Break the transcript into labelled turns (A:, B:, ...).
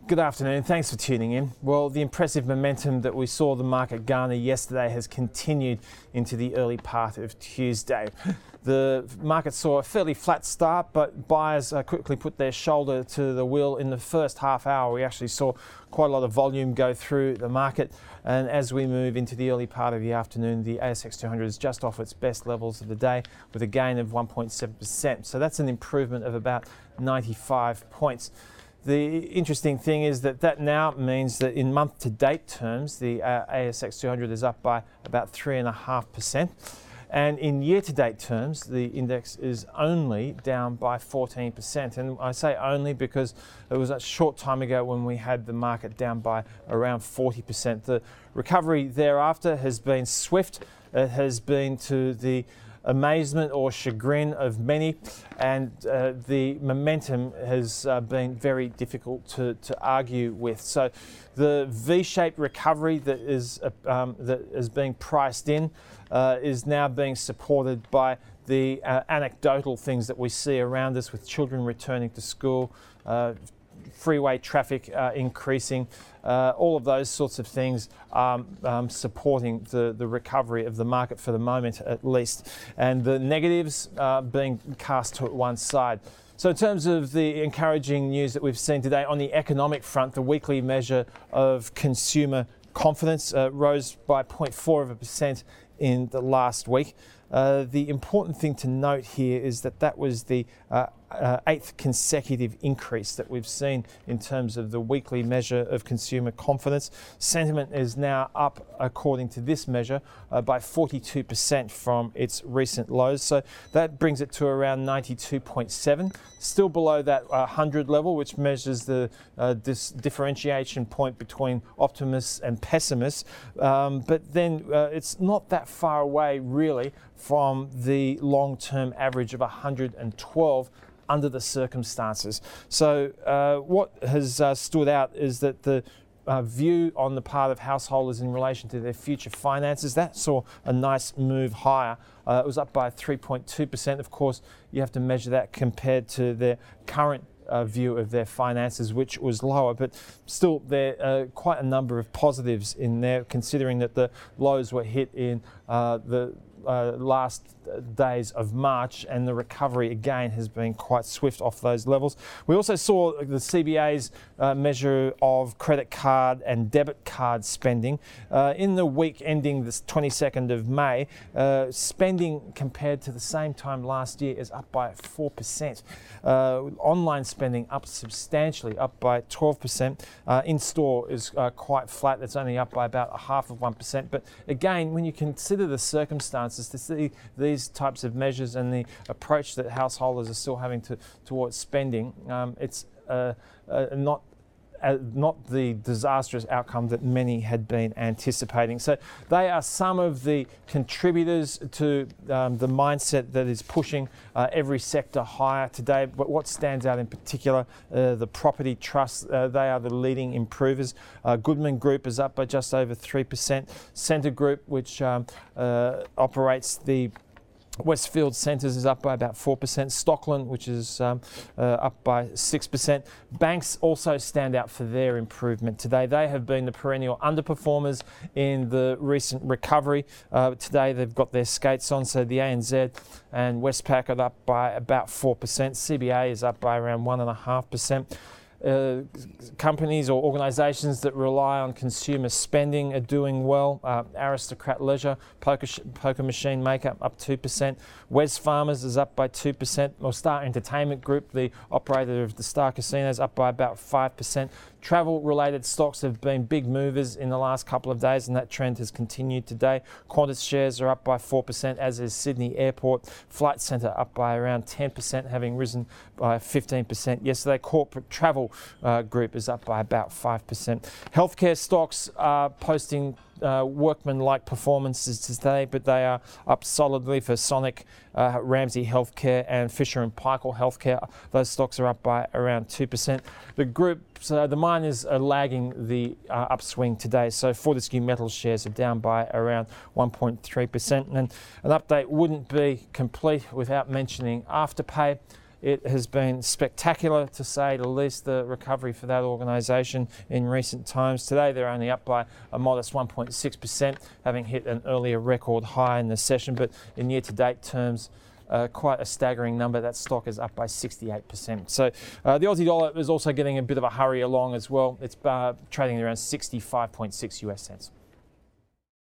A: Good afternoon, thanks for tuning in. Well, the impressive momentum that we saw the market garner yesterday has continued into the early part of Tuesday. The market saw a fairly flat start, but buyers quickly put their shoulder to the wheel. In the first half hour, we actually saw quite a lot of volume go through the market. And as we move into the early part of the afternoon, the ASX 200 is just off its best levels of the day with a gain of 1.7%. So that's an improvement of about 95 points. The interesting thing is that now means that in month-to-date terms, the ASX 200 is up by about 3.5%. And in year-to-date terms, the index is only down by 14%. And I say only because it was a short time ago when we had the market down by around 40%. The recovery thereafter has been swift. It has been to the amazement or chagrin of many, and the momentum has been very difficult to argue with. So the V-shaped recovery that is being priced in is now being supported by the anecdotal things that we see around us, with children returning to school, freeway traffic increasing, all of those sorts of things supporting the recovery of the market for the moment at least, and the negatives being cast to one side. So in terms of the encouraging news that we've seen today on the economic front, the weekly measure of consumer confidence rose by 0.4% in the last week. The important thing to note here is that was the eighth consecutive increase that we've seen in terms of the weekly measure of consumer confidence. Sentiment is now up, according to this measure, by 42% from its recent lows. So that brings it to around 92.7, still below that 100 level, which measures the differentiation point between optimists and pessimists. But then it's not that far away, really, from the long-term average of 112 under the circumstances. So what has stood out is that the view on the part of householders in relation to their future finances, that saw a nice move higher. It was up by 3.2%. Of course, you have to measure that compared to their current view of their finances, which was lower, but still there are quite a number of positives in there, considering that the lows were hit in the last days of March, and the recovery again has been quite swift off those levels. We also saw the CBA's measure of credit card and debit card spending. In the week ending the 22nd of May, spending compared to the same time last year is up by 4%. Online spending up substantially, up by 12%. In-store is quite flat, it's only up by about 0.5%. But again, when you consider the circumstances, to see these types of measures and the approach that householders are still having towards spending, it's not the disastrous outcome that many had been anticipating. So they are some of the contributors to the mindset that is pushing every sector higher today. But what stands out in particular, the property trusts, they are the leading improvers. Goodman Group is up by just over 3%. Scentre Group, which operates the Westfield Centres, is up by about 4%. Stockland, which is up by 6%. Banks also stand out for their improvement today. They have been the perennial underperformers in the recent recovery. Today they've got their skates on, so the ANZ and Westpac are up by about 4%. CBA is up by around 1.5%. Companies or organisations that rely on consumer spending are doing well. Aristocrat Leisure, Poker Machine Maker up 2%. Wesfarmers is up by 2%. Or Star Entertainment Group, the operator of the Star Casinos, up by about 5%. Travel-related stocks have been big movers in the last couple of days, and that trend has continued today. Qantas shares are up by 4%, as is Sydney Airport. Flight Centre up by around 10%, having risen by 15% yesterday. Corporate Travel Group is up by about 5%. Healthcare stocks are posting workman-like performances today, but they are up solidly for Sonic, Ramsay Healthcare and Fisher & Paykel Healthcare. Those stocks are up by around 2%. The groups, the miners are lagging the upswing today, so Fortescue Metals shares are down by around 1.3%. And an update wouldn't be complete without mentioning Afterpay. It has been spectacular, to say the least, the recovery for that organisation in recent times. Today they're only up by a modest 1.6%, having hit an earlier record high in the session, but in year-to-date terms, quite a staggering number. That stock is up by 68%. So the Aussie dollar is also getting a bit of a hurry along as well. It's trading around 65.6 US cents.